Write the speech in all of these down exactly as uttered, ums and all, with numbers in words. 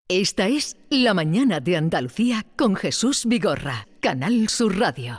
Esta es La Mañana de Andalucía con Jesús Vigorra, Canal Sur Radio.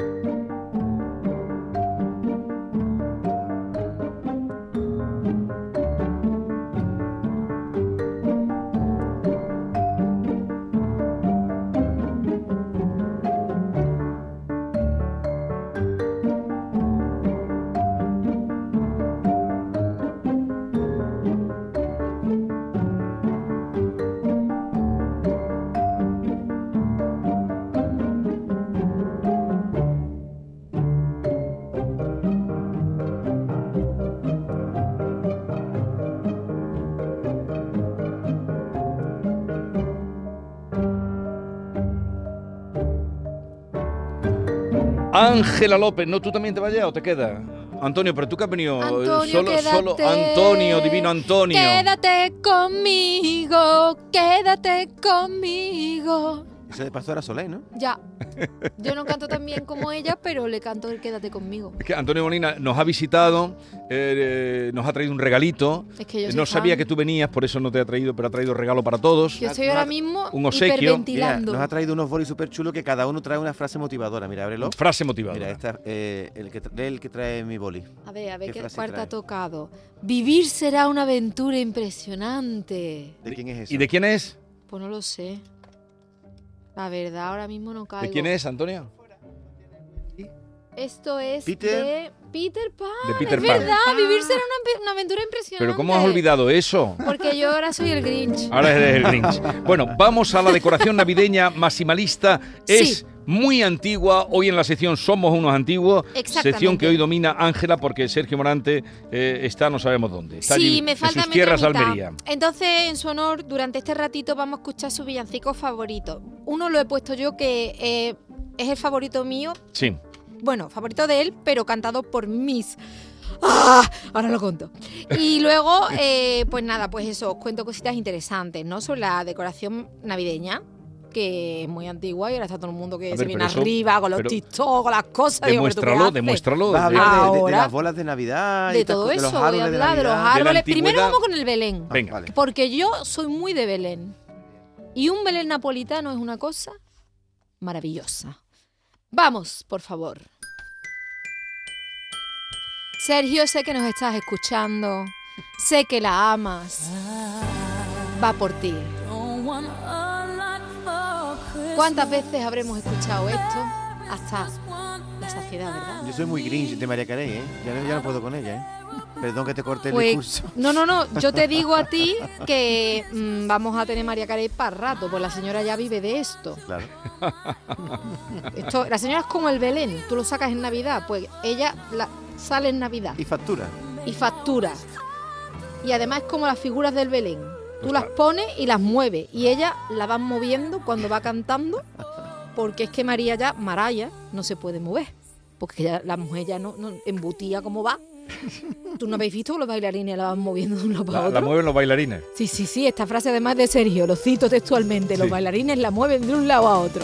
Ángela López, ¿no? ¿Tú también te vas allá o te quedas? Antonio, pero tú que has venido Antonio, solo, quédate, solo Antonio, divino Antonio. Quédate conmigo, quédate conmigo. Eso de Pastora Soler, ¿no? Ya. Yo no canto tan bien como ella, pero le canto el Quédate conmigo. Es que Antonio Molina nos ha visitado, eh, nos ha traído un regalito. Es que yo soy no sabía fan. que tú venías, por eso no te ha traído, pero ha traído regalo para todos. Yo estoy ahora mismo un obsequio. hiperventilando. Mira, nos ha traído unos bolis súper chulos que cada uno trae una frase motivadora. Mira, ábrelo. Frase motivadora. Mira, esta, eh, el, que tra- el que trae mi boli. A ver, a ver ¿Qué qué frase cuarta trae? ha tocado. Vivir será una aventura impresionante. ¿De quién es eso? ¿Y de quién es? Pues no lo sé. La verdad, ahora mismo no caigo. ¿De quién es, Antonio? Esto es Peter. de Peter Pan. De Peter es Pan. verdad, vivir será una, una aventura impresionante. ¿Pero cómo has olvidado eso? Porque yo ahora soy el Grinch. Ahora eres el Grinch. Bueno, vamos a la decoración navideña maximalista. Es Sí. muy antigua. Hoy en la sección Somos unos antiguos. Exactamente. Sección que hoy domina Ángela porque Sergio Morante eh, está no sabemos dónde. Está Sí, allí me en falta sus mi tierras otra mitad. Almería. Entonces, en su honor, durante este ratito vamos a escuchar sus villancicos favoritos. Uno lo he puesto yo que eh, es el favorito mío. Sí. Bueno, favorito de él, pero cantado por mis... ¡Ah! Ahora lo conto. Y luego, eh, pues nada, pues eso, os cuento cositas interesantes, ¿no? Sobre la decoración navideña, que es muy antigua y ahora está todo el mundo que A se ver, viene pero eso- arriba con los pero TikTok, con las cosas. Digo, ¿pero tú qué Demuéstralo, haces? demuéstralo. Vas a de- hablar de, de- de Ahora- las bolas de Navidad. y De estas todo cosas, eso los voy a árboles hablar, de los Navidad. árboles. antigüedad. Primero vamos con el Belén. Venga. Vale. Porque yo soy muy de Belén. Y un Belén napolitano es una cosa maravillosa. Vamos, por favor. Sergio, sé que nos estás escuchando. Sé que la amas. Va por ti. ¿Cuántas veces habremos escuchado esto? Hasta la saciedad, ¿verdad? Yo soy muy Grinch de María Carey, ¿eh? Ya no, ya no puedo con ella, ¿eh? Perdón que te corte el Pues, discurso. no, no, no, yo te digo a ti que mmm, vamos a tener María Carey para rato, pues la señora ya vive de esto. Claro. esto. La señora es como el Belén, tú lo sacas en Navidad, pues ella la, sale en Navidad Y factura. y factura. Y además es como las figuras del Belén. Tú las pones y las mueves y ella la van moviendo cuando va cantando, porque es que María ya, Maraya, no se puede mover, porque ya, la mujer ya no, no embutía como va. ¿Tú no habéis visto que los bailarines la van moviendo de un lado para La, otro? la mueven los bailarines. Sí, sí, sí, esta frase además de Sergio, lo cito textualmente, los Sí. bailarines la mueven de un lado a otro.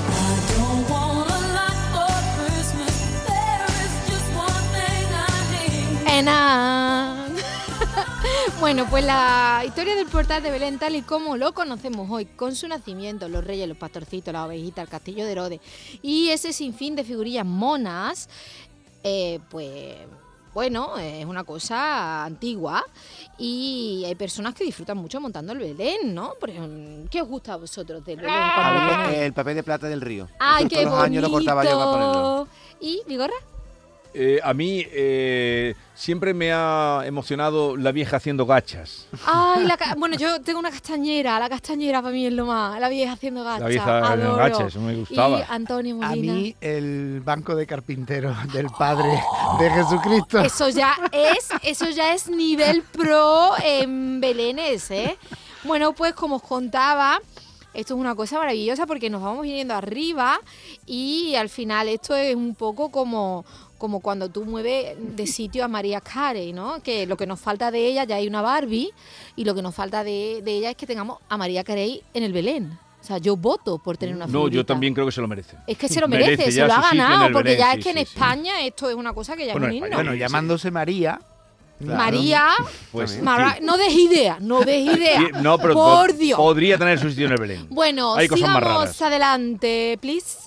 Ena. Bueno, pues la historia del portal de Belén, tal y como lo conocemos hoy, con su nacimiento, los reyes, los pastorcitos, las ovejitas, el castillo de Herodes y ese sinfín de figurillas monas, eh, pues bueno, es una cosa antigua y hay personas que disfrutan mucho montando el Belén, ¿no? Por ejemplo, ¿qué os gusta a vosotros del Belén? A cuando mí, lo ponéis? eh, el papel de plata del río. ¡Ay, Eso qué todos los años lo cortaba yo para ponerlo. bonito! ¿Y, Vigorra? Eh, a mí eh, siempre me ha emocionado la vieja haciendo gachas. Ay, la ca- bueno, yo tengo una castañera, la castañera para mí es lo más, la vieja haciendo gachas. La vieja haciendo adoro. gachas, eso me gustaba. Y Antonio A Molina. mí el banco de carpintero del Padre de Jesucristo. Eso ya es, eso ya es nivel pro en Belénes, ¿eh? Bueno, pues como os contaba, esto es una cosa maravillosa porque nos vamos viniendo arriba y al final esto es un poco como, como cuando tú mueves de sitio a María Carey, ¿no? Que lo que nos falta de ella, ya hay una Barbie, y lo que nos falta de, de ella es que tengamos a María Carey en el Belén. O sea, yo voto por tener una No, figurita. yo también creo que se lo merece. Es que se lo merece, Merece se ya lo ha su sitio en ganado, el porque Belén, ya sí, es que en sí, sí. España esto es una cosa que ya Bueno, es un en himno. España Bueno, Sí. llamándose María, Claro. María, Pues, Mara- sí. no des idea, no des idea. Sí, no, pero por po- Dios. podría tener su sitio en el Belén. Bueno, Hay cosas más sigamos raras. adelante, please.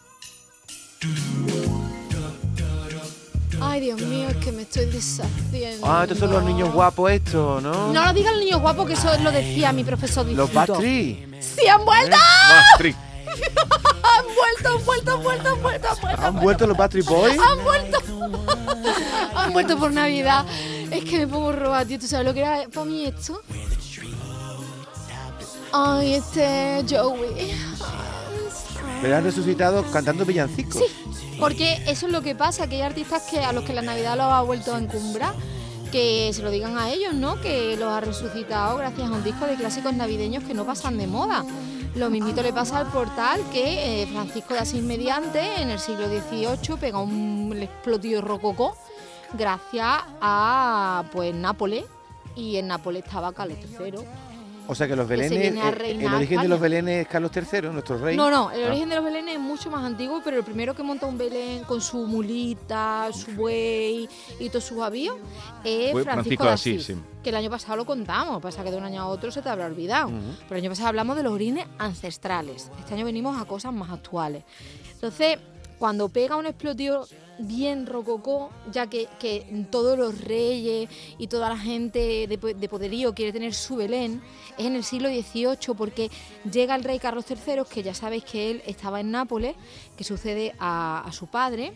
Ay, Dios mío, es que me estoy deshaciendo. Ah, estos son los niños guapos estos, ¿no? No lo digan los niños guapos, que eso lo decía mi profesor Los Distrito. Backstreet. ¡Sí, han vuelto! Maastricht. ¡Han vuelto, han vuelto, han vuelto, han vuelto, han vuelto! ¿Han vuelto los Backstreet Boys? ¡Han vuelto! Han vuelto por Navidad. Es que me pongo roba, tío. ¿Tú sabes lo que era para mí esto? Ay, este Joey. Pero han resucitado cantando villancicos. Sí, porque eso es lo que pasa, que hay artistas que a los que la Navidad los ha vuelto a encumbrar, que se lo digan a ellos, ¿no? Que los ha resucitado gracias a un disco de clásicos navideños que no pasan de moda. Lo mismito le pasa al Portal, que eh, Francisco de Asís mediante, en el siglo dieciocho, pega un explotido rococó gracias a, pues, Nápoles, y en Nápoles estaba Carlos tercero. O sea que los Que se belenes, viene a eh, reinar el origen de España. los belenes es Carlos tercero, nuestro rey. No, no, el Ah. origen de los belenes es mucho más antiguo, pero el primero que monta un belén con su mulita, su buey y todos sus avíos es Fue Francisco, Francisco de de Asís, Asís, sí. que el año pasado lo contamos, pasa que de un año a otro se te habrá olvidado. Ujú. Pero el año pasado hablamos de los orígenes ancestrales, este año venimos a cosas más actuales. Entonces, cuando pega un explotivo bien rococó, ya que, que todos los reyes y toda la gente de, po- de poderío quiere tener su Belén, es en el siglo dieciocho, porque llega el rey Carlos tercero, que ya sabéis que él estaba en Nápoles, que sucede a, a su padre,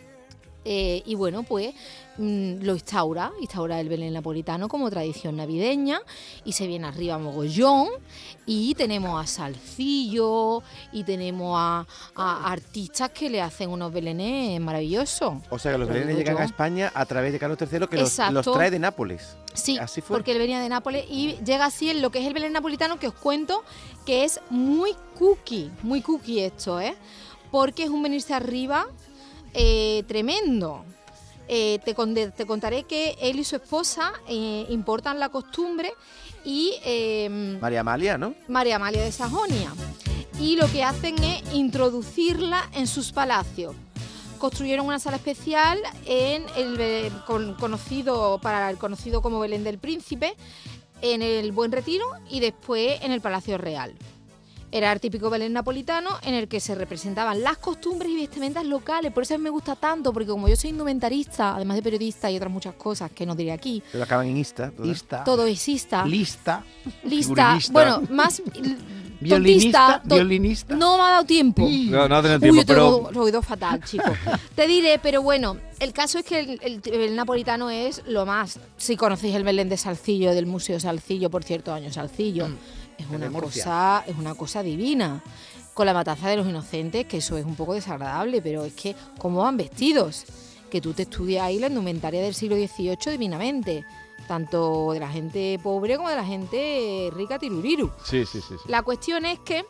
eh, y bueno, pues mm, lo instaura, instaura el Belén napolitano como tradición navideña, y se viene arriba mogollón, y tenemos a Salcillo, y tenemos a, a artistas que le hacen unos belenes maravillosos. O sea que los Lo belenes digo llegan yo. a España a través de Carlos tercero, que los, Exacto. los trae de Nápoles. Sí, Así fue. porque él venía de Nápoles y llega así en lo que es el Belén napolitano, que os cuento que es muy cookie, muy cookie esto, ¿eh? Porque es un venirse arriba eh, tremendo. Eh, te, conde- te contaré que él y su esposa eh, importan la costumbre y eh, María Amalia, ¿no? María Amalia de Sajonia, y lo que hacen es introducirla en sus palacios. Construyeron una sala especial en el Be- con- conocido para el conocido como Belén del Príncipe, en el Buen Retiro y después en el Palacio Real. Era el típico Belén napolitano en el que se representaban las costumbres y vestimentas locales. Por eso a mí me gusta tanto, porque como yo soy indumentarista, además de periodista y otras muchas cosas que no diré aquí, Pero acaban en Ista. todas. Lista. todo exista, Lista. lista, figurinista. bueno, más Violinista. tontista, to- Violinista. no me ha dado tiempo. No, no ha tenido Uy, tiempo, yo tengo pero oído fatal, chico. Te diré, pero bueno, el caso es que el, el, el napolitano es lo más. Si conocéis el Belén de Salcillo, del Museo Salcillo, por cierto, año Salcillo, es el de una Murcia. cosa, es una cosa divina. Con la matanza de los inocentes, que eso es un poco desagradable, pero es que cómo van vestidos, que tú te estudias ahí la indumentaria del siglo dieciocho divinamente, tanto de la gente pobre como de la gente rica tiruriru. sí, sí, sí, sí. La cuestión es que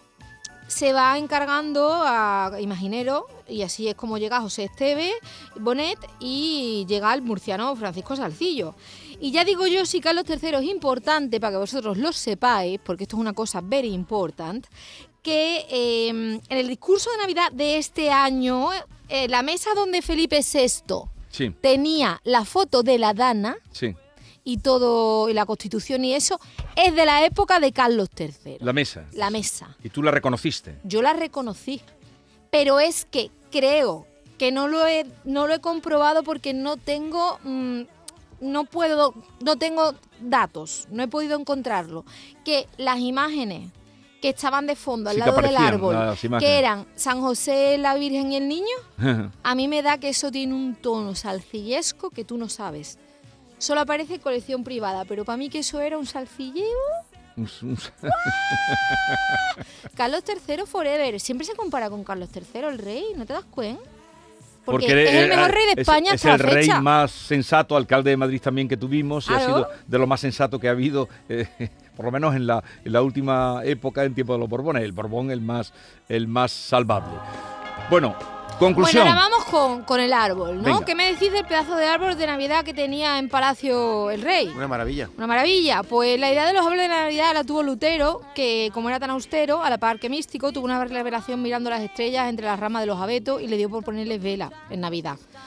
se va encargando a imagineros, y así es como llega José Esteve Bonet y llega el murciano Francisco Salcillo. Y ya digo yo, si Carlos tercero es importante, para que vosotros lo sepáis, porque esto es una cosa very important, que eh, en el discurso de Navidad de este año, eh, la mesa donde Felipe sexto Sí, tenía la foto de la Dana sí. y todo, y la Constitución y eso, es de la época de Carlos tercero. La mesa. La mesa. Y tú la reconociste. Yo la reconocí, pero es que creo que no lo he, no lo he comprobado porque no tengo, mmm, no puedo, no tengo datos, no he podido encontrarlo. Que las imágenes que estaban de fondo al Sí, que lado del aparecían, árbol, las imágenes. que eran San José, la Virgen y el Niño, a mí me da que eso tiene un tono salcillesco que tú no sabes. Solo aparece en colección privada, pero para mí que eso era un salcilleo. Carlos tercero forever. Siempre se compara con Carlos tercero, el rey, ¿no te das cuenta? Porque, Porque es el mejor rey de es- España es, hasta el la fecha. rey más sensato, alcalde de Madrid también que tuvimos, y ha Claro. sido de lo más sensato que ha habido, eh, por lo menos en la, en la última época, en tiempo de los Borbones. El Borbón el más, el más salvable. Bueno, conclusión. Bueno, ahora vamos con, con el árbol, ¿no? Venga. ¿Qué me decís del pedazo de árbol de Navidad que tenía en Palacio el rey? Una maravilla. Una maravilla. Pues la idea de los árboles de Navidad la tuvo Lutero, que como era tan austero, a la par que místico, tuvo una revelación mirando las estrellas entre las ramas de los abetos y le dio por ponerles vela en Navidad.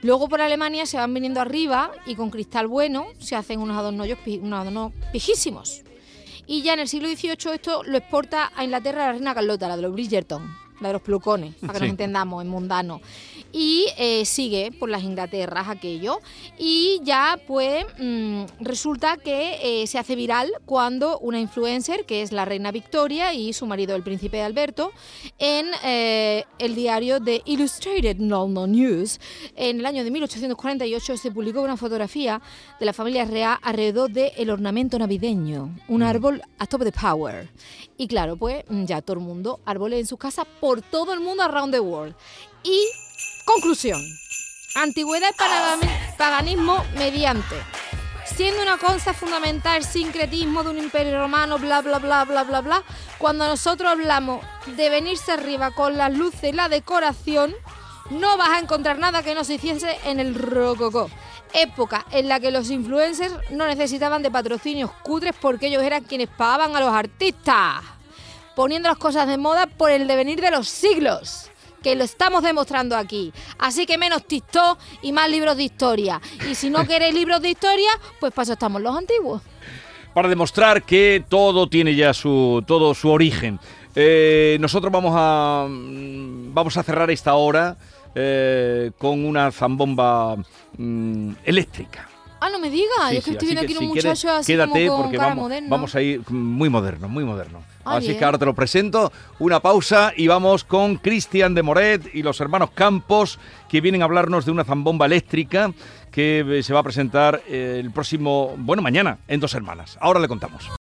Luego por Alemania se van viniendo arriba y con cristal bueno se hacen unos adornos, unos adornos pijísimos. Y ya en el siglo dieciocho esto lo exporta a Inglaterra la reina Carlota, la de los Bridgerton, la de los pelucones, para que Sí. nos entendamos, en mundano. Y eh, sigue por las Inglaterras aquello. Y ya pues mmm, resulta que eh, se hace viral cuando una influencer, que es la reina Victoria y su marido el príncipe Alberto, en eh, el diario The Illustrated London News, en el año de mil ochocientos cuarenta y ocho se publicó una fotografía de la familia real alrededor del ornamento navideño, un árbol a tope de power. Y claro, pues ya todo el mundo, árboles en sus casas por todo el mundo around the world. Y conclusión, antigüedad y pagani- paganismo mediante. Siendo una cosa fundamental el sincretismo de un imperio romano, bla, bla, bla, bla, bla, bla, cuando nosotros hablamos de venirse arriba con las luces y la decoración, no vas a encontrar nada que no se hiciese en el rococó. Época en la que los influencers no necesitaban de patrocinios cutres porque ellos eran quienes pagaban a los artistas, poniendo las cosas de moda por el devenir de los siglos, que lo estamos demostrando aquí. Así que menos TikTok y más libros de historia. Y si no queréis libros de historia, pues para eso estamos los antiguos. Para demostrar que todo tiene ya su, todo su origen. Eh, nosotros vamos a, vamos a cerrar esta hora eh, con una zambomba mm, eléctrica. Ah, no me digas, Sí, yo es que sí, estoy así viendo que aquí si un quieres, muchacho así quédate como con porque cara vamos, moderna. vamos a ir muy moderno, muy moderno. Ah, así bien. que ahora te lo presento, una pausa y vamos con Cristian de Moret y los hermanos Campos, que vienen a hablarnos de una zambomba eléctrica que eh, se va a presentar eh, el próximo, bueno, mañana, en Dos Hermanas. Ahora le contamos.